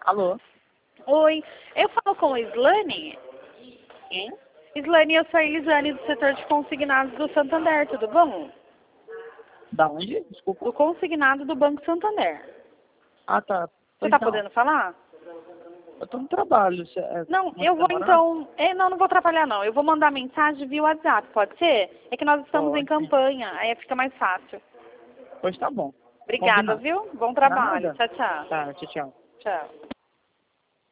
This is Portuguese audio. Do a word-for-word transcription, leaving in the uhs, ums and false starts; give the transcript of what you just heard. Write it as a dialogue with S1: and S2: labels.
S1: Alô?
S2: Oi, eu falo com a Islane?
S1: Quem?
S2: Islane, eu sou a Elisane do setor de consignados do Santander, tudo bom?
S1: Da onde? Desculpa.
S2: Do consignado do Banco Santander.
S1: Ah, tá.
S2: Você
S1: Pois
S2: tá
S1: não.
S2: podendo falar?
S1: Eu tô no trabalho. Cê, é,
S2: Não,
S1: você
S2: eu
S1: tá
S2: vou
S1: namorando?
S2: então... É, não, não vou atrapalhar não. Eu vou mandar mensagem via WhatsApp, pode ser? É que nós estamos em
S1: Pode.
S2: campanha, aí fica mais fácil.
S1: Pois tá bom.
S2: Obrigada,
S1: Combinado.
S2: viu? Bom trabalho.
S1: Nada.
S2: Tchau, tchau.
S1: Tá, tchau, tchau.
S2: Tchau.